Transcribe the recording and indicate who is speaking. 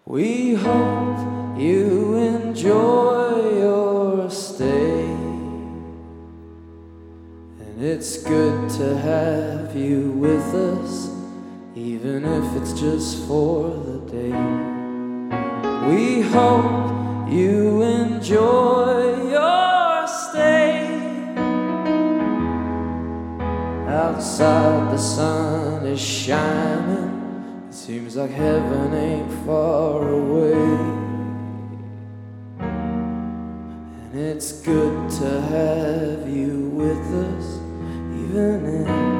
Speaker 1: We hope you enjoy your stay, and it's good to have you with us, even if it's just for the day. We hope you enjoy your stay. Outside the sun is shining, it seems like heaven ain't far away, and it's good to have you with us, even if